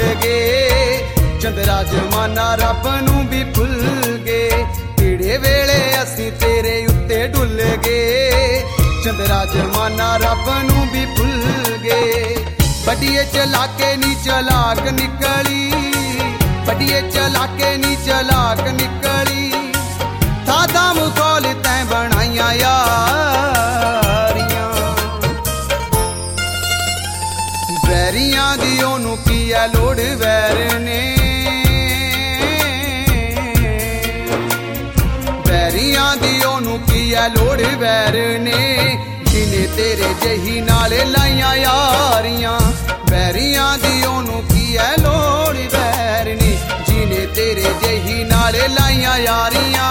गए चंद्रा जमाना रब नूं भी भुल गए किड़े वेले असीं तेरे उत्ते डुल गए चंद्रा जमाना रब नूं भी भुल गए बड़िए चला के नी चलाक निकली बड़िए चला के नी चलाक निकली थादा मुखौल तैं बनाइया यारियां बैरियां दी ओनू की है लोड़ वैर ने बैरियां दी ओनू की है लोड़ वैर ने जिन्हें तेरे जही नाले लाइया यारियां बैरियां दी ओनू की है लोड़ वैर ने जिन्हें तेरे जही नाले लाइया यारियां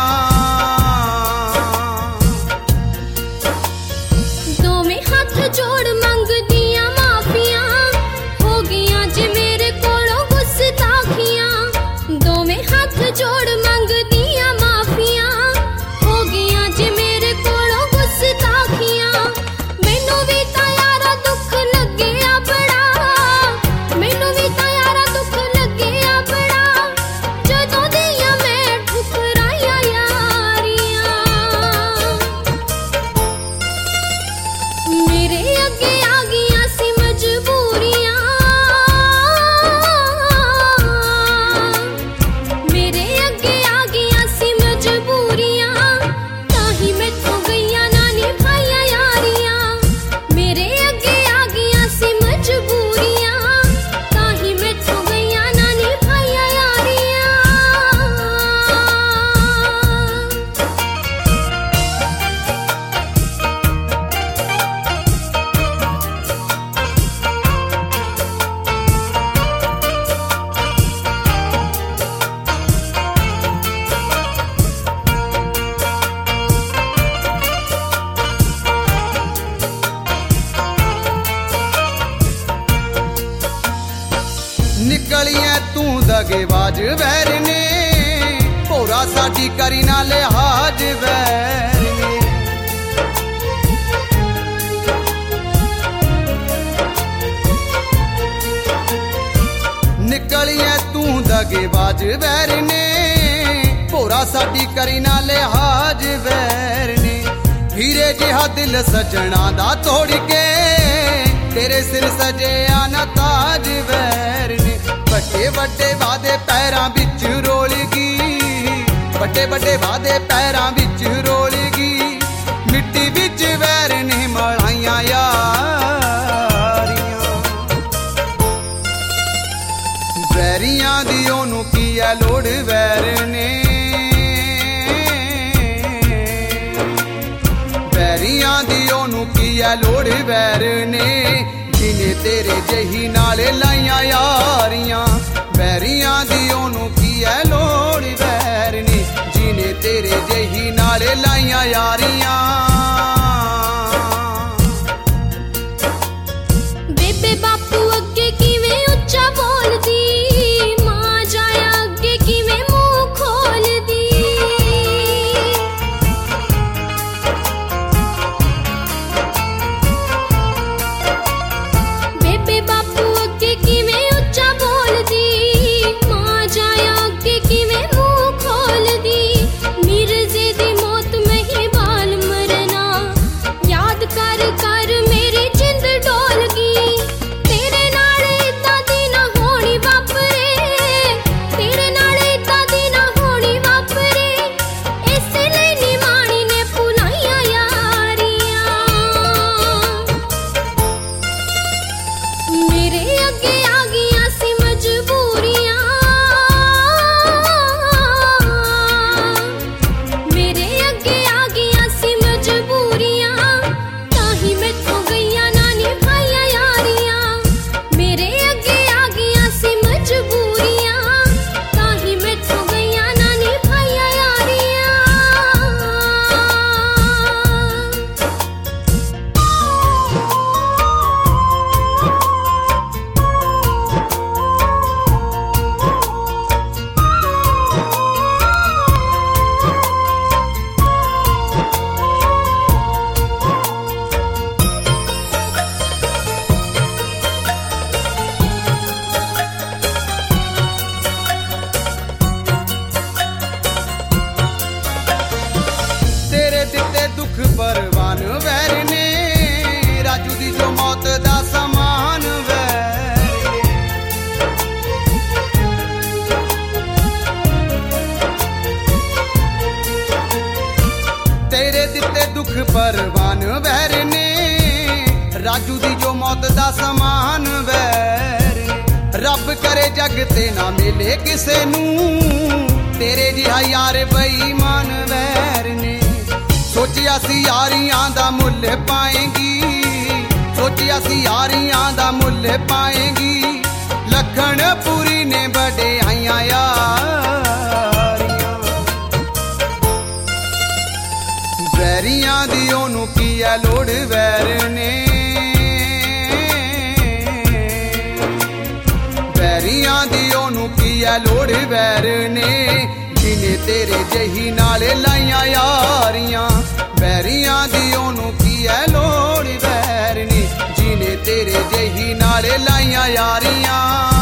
दोवें हाथ जोड़ मंगदियां माफियां हो गियां जे मेरे कोलों गुस्ताखियां दोवें हाथ जोड़ मंगदियां माफियां हो गियां जे मेरे कोलों गुस्ताखियां मैनू भी तां यारा दुख लग्गिया बड़ा मैनू भी तां यारा दुख लग्गिया बड़ा जदों दियां मैं ठुकराइयां यारियां मेरे अगे आ गईयां सी मजबूरियां मेरे अगे आ गईयां सी मजबूरियां ताही मैथों गईयां ना निभाइयां यारियां मेरे अगे आ गईयां सी मजबूरियां ताही मैथों गईयां ना निभाइयां यारियां निकलिया तू दगेबाज वैर ने भोरा साडी करी ना लिहाज वैर ने निकलिया तू दगेबाज वैर ने भोरा साडी करी ना लिहाज वैर ने हीरे जिहा दिल सजना दा तोड़ के तेरे सिर सजिया ना ताज वैर ने बड़े बड़े वादे पैरां बिच रोल गई बड़े बड़े वादे पैरां बिच रोल गई मिट्टी बिच वैर ने मलाइयां यारियां बैरियां दी ओनू की है लोड़ वैर ने बैरियां दी ओनू की है लोड़ वैर ने जिन्हें तेरे जही नाले लाइया यारियां बैरियां दी ओनू की है लोड़ वैर ने जिन्हें तेरे जही नाले लाइया यारियां बेबे बापू अगे किवें उच्चा बोलदी मां जाया अगे किवें मुंह खोलदी बेबे बापू अगे किवें उच्चा बोलदी मां जाया अगे किवें मुंह खोलदी मिर्जे दी मौत महीबाल ਪਰਵਾਨ ਵੈਰ ਨੇ ਰਾਜੂ ਦੀ ਜੋ ਮੌਤ ਦਾ ਸਮਾਨ ਵੈਰ ਨੇ ਰੱਬ ਕਰੇ ਜਗ ਤੇ ਨਾ ਮਿਲੇ ਕਿਸੇ ਨੂੰ ਤੇਰੇ ਜਿਹਾ ਯਾਰ ਬੇਈਮਾਨ ਵੈਰ ਨੇ ਸੋਚਿਆ ਸੀ ਯਾਰੀਆਂ ਦਾ ਮੁੱਲ ਪਾਏਗੀ ਸੋਚਿਆ ਸੀ ਯਾਰੀਆਂ ਦਾ ਮੁੱਲ ਪਾਏਗੀ ਲੱਖਣ ਪੂਰੀ ਨੇ ਵਡਿਆਈਆਂ ਯਾਰੀਆਂ ਵੈਰੀਆਂ ਦੀ ਉਹਨੂੰ ਕੀ ਐ ਲੋੜ ਵੈਰ ਨੇ ਵੈਰੀਆਂ ਦੀ ਉਹਨੂੰ ਕੀ ਐ ਲੋੜ ਵੈਰ ਨੇ ਜਿਹਨੇ ਤੇਰੇ ਜਿਹੀ ਨਾਲ ਲਾਈਆਂ ਯਾਰੀਆਂ ਵੈਰੀਆਂ ਦੀ ਉਹਨੂੰ ਕੀ ਐ ਲੋੜ ਵੈਰ ਨੇ ਜਿਹਨੇ ਤੇਰੇ ਜਿਹੀ ਨਾਲ ਲਾਈਆਂ ਯਾਰੀਆਂ